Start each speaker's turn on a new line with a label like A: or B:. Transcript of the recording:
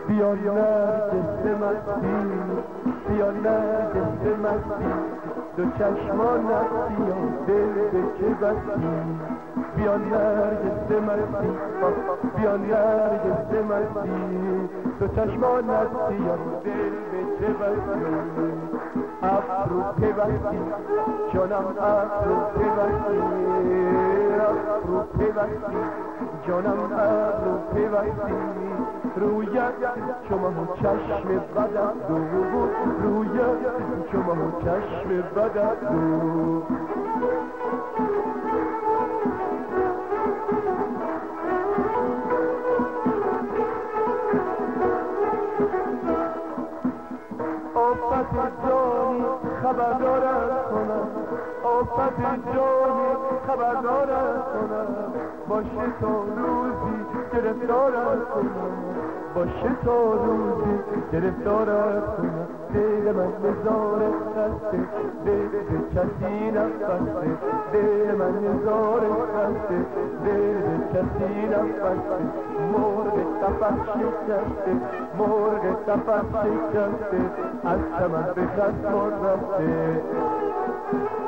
A: بیا نرگس مستی، بیا نرگس مستی، دو چشمانت بیا دل به که بستی. بیا نرگس مستی، بیا نرگس مستی، دو چشمانت بیا دل به که بستی. ابرو که بستی جانم، ابرو که بستی، ابرو که بستی جانم، ابرو که بستی. رویت چو ماه و چشم بدت بود، رویت چو ماه و چشم بدت بود. آفت جانی خبردارت کنم، آفت جانی خبردارت کنم، باشه تا روزی گرفتارت کنم، باشه تا روزی گرفتارت کنم. دل من نزار خسته، دل کسی نفسته، دل من نزار خسته، دل کسی نفسته. مرغ قفس شکسته، مرغ قفس شکسته، از چمن به خط رفته.